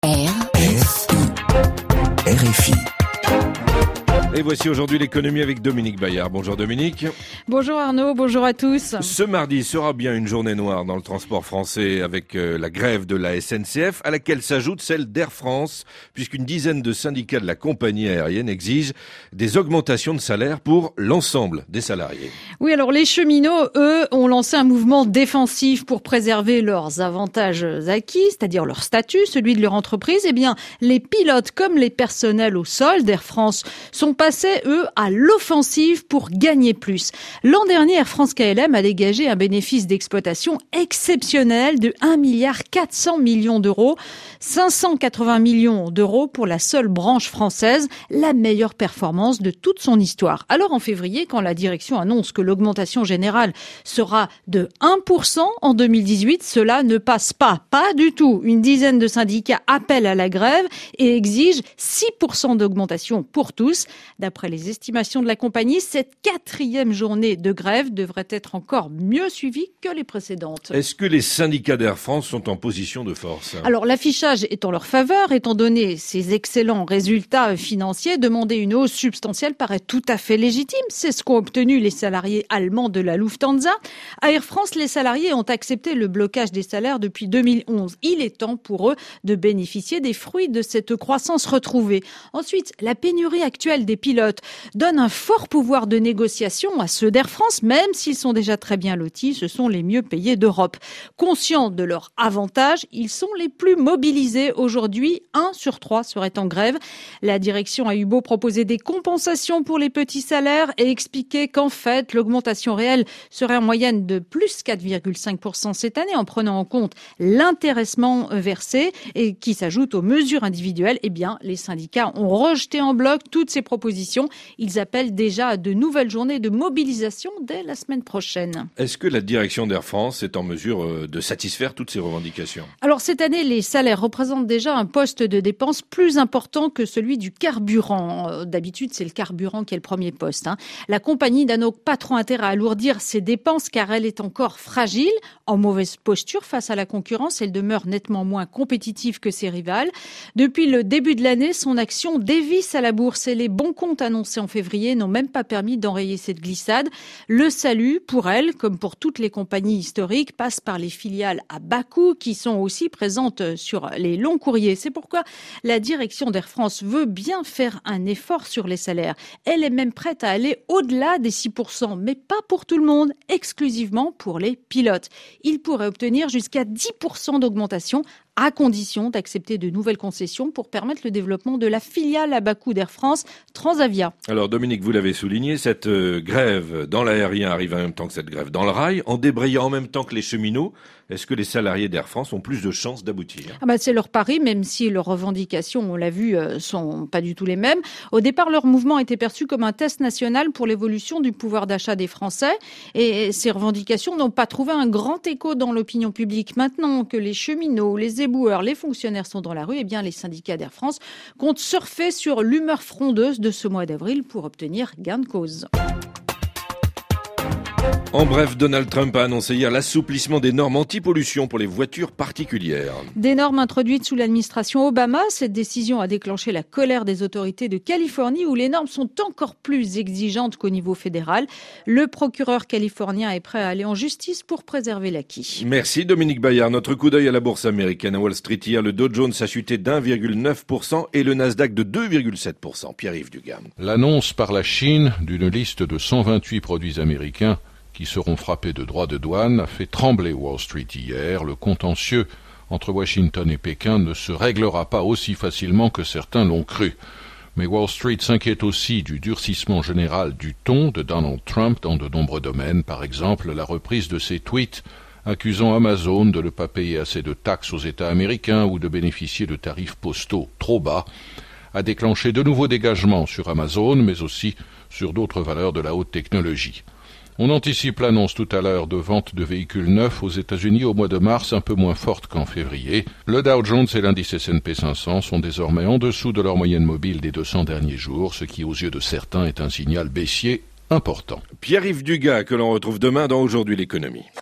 RFI. Et voici aujourd'hui l'économie avec Dominique Bayard. Bonjour Dominique. Bonjour Arnaud, bonjour à tous. Ce mardi sera bien une journée noire dans le transport français avec la grève de la SNCF à laquelle s'ajoute celle d'Air France puisqu'une dizaine de syndicats de la compagnie aérienne exigent des augmentations de salaire pour l'ensemble des salariés. Oui, alors les cheminots, eux, ont lancé un mouvement défensif pour préserver leurs avantages acquis, c'est-à-dire leur statut, celui de leur entreprise. Eh bien, les pilotes comme les personnels au sol d'Air France sont passés, eux, à l'offensive pour gagner plus. L'an dernier, Air France KLM a dégagé un bénéfice d'exploitation exceptionnel de 1,4 milliard d'euros, 580 millions d'euros pour la seule branche française, la meilleure performance de toute son histoire. Alors en février, quand la direction annonce que l'augmentation générale sera de 1% en 2018, cela ne passe pas du tout. Une dizaine de syndicats appellent à la grève et exigent 6% d'augmentation pour tous. D'après les estimations de la compagnie, cette 4e journée de grève devrait être encore mieux suivie que les précédentes. Est-ce que les syndicats d'Air France sont en position de force ? Alors l'affichage est en leur faveur, étant donné ces excellents résultats financiers, demander une hausse substantielle paraît tout à fait légitime. C'est ce qu'ont obtenu les salariés allemands de la Lufthansa. À Air France, les salariés ont accepté le blocage des salaires depuis 2011. Il est temps pour eux de bénéficier des fruits de cette croissance retrouvée. Ensuite, la pénurie actuelle des pilotes donne un fort pouvoir de négociation à ceux d'Air France, même s'ils sont déjà très bien lotis, ce sont les mieux payés d'Europe. Conscients de leur avantage, ils sont les plus mobilisés aujourd'hui. 1 sur 3 serait en grève. La direction a eu beau proposer des compensations pour les petits salaires et expliquer qu'en fait, l'augmentation réelle serait en moyenne de plus 4,5% cette année en prenant en compte l'intéressement versé et qui s'ajoute aux mesures individuelles. Eh bien, les syndicats ont rejeté en bloc toutes ces propositions. Ils appellent déjà à de nouvelles journées de mobilisation dès la semaine prochaine. Est-ce que la direction d'Air France est en mesure de satisfaire toutes ces revendications ? Alors cette année, les salaires représentent déjà un poste de dépense plus important que celui du carburant. D'habitude, c'est le carburant qui est le premier poste. La compagnie n'a donc pas trop intérêt à alourdir ses dépenses car elle est encore fragile, en mauvaise posture face à la concurrence. Elle demeure nettement moins compétitive que ses rivales. Depuis le début de l'année, son action dévisse à la bourse et les bons comptes annoncés en février n'ont même pas permis d'enrayer cette glissade. Le salut, pour elle, comme pour toutes les compagnies historiques, passe par les filiales à bas coût qui sont aussi présentes sur les longs courriers. C'est pourquoi la direction d'Air France veut bien faire un effort sur les salaires. Elle est même prête à aller au-delà des 6%, mais pas pour tout le monde, exclusivement pour les pilotes. Ils pourraient obtenir jusqu'à 10% d'augmentation à condition d'accepter de nouvelles concessions pour permettre le développement de la filiale à bas coût d'Air France, Transavia. Alors Dominique, vous l'avez souligné, cette grève dans l'aérien arrive en même temps que cette grève dans le rail, en débrayant en même temps que les cheminots. Est-ce que les salariés d'Air France ont plus de chances d'aboutir ? C'est leur pari, même si leurs revendications, on l'a vu, sont pas du tout les mêmes. Au départ, leur mouvement était perçu comme un test national pour l'évolution du pouvoir d'achat des Français. Et ces revendications n'ont pas trouvé un grand écho dans l'opinion publique. Maintenant que les cheminots, les éboueurs, les fonctionnaires sont dans la rue, eh bien, les syndicats d'Air France comptent surfer sur l'humeur frondeuse de ce mois d'avril pour obtenir gain de cause. En bref, Donald Trump a annoncé hier l'assouplissement des normes anti-pollution pour les voitures particulières. Des normes introduites sous l'administration Obama, cette décision a déclenché la colère des autorités de Californie où les normes sont encore plus exigeantes qu'au niveau fédéral. Le procureur californien est prêt à aller en justice pour préserver l'acquis. Merci Dominique Bayard. Notre coup d'œil à la bourse américaine. À Wall Street hier, le Dow Jones a chuté d'1,9% et le Nasdaq de 2,7%. Pierre-Yves Dugas. L'annonce par la Chine d'une liste de 128 produits américains qui seront frappés de droits de douane a fait trembler Wall Street hier. Le contentieux entre Washington et Pékin ne se réglera pas aussi facilement que certains l'ont cru. Mais Wall Street s'inquiète aussi du durcissement général du ton de Donald Trump dans de nombreux domaines. Par exemple, la reprise de ses tweets accusant Amazon de ne pas payer assez de taxes aux États américains ou de bénéficier de tarifs postaux trop bas a déclenché de nouveaux dégagements sur Amazon, mais aussi sur d'autres valeurs de la haute technologie. On anticipe l'annonce tout à l'heure de vente de véhicules neufs aux États-Unis au mois de mars, un peu moins forte qu'en février. Le Dow Jones et l'indice S&P 500 sont désormais en dessous de leur moyenne mobile des 200 derniers jours, ce qui aux yeux de certains est un signal baissier important. Pierre-Yves Dugas que l'on retrouve demain dans Aujourd'hui l'économie.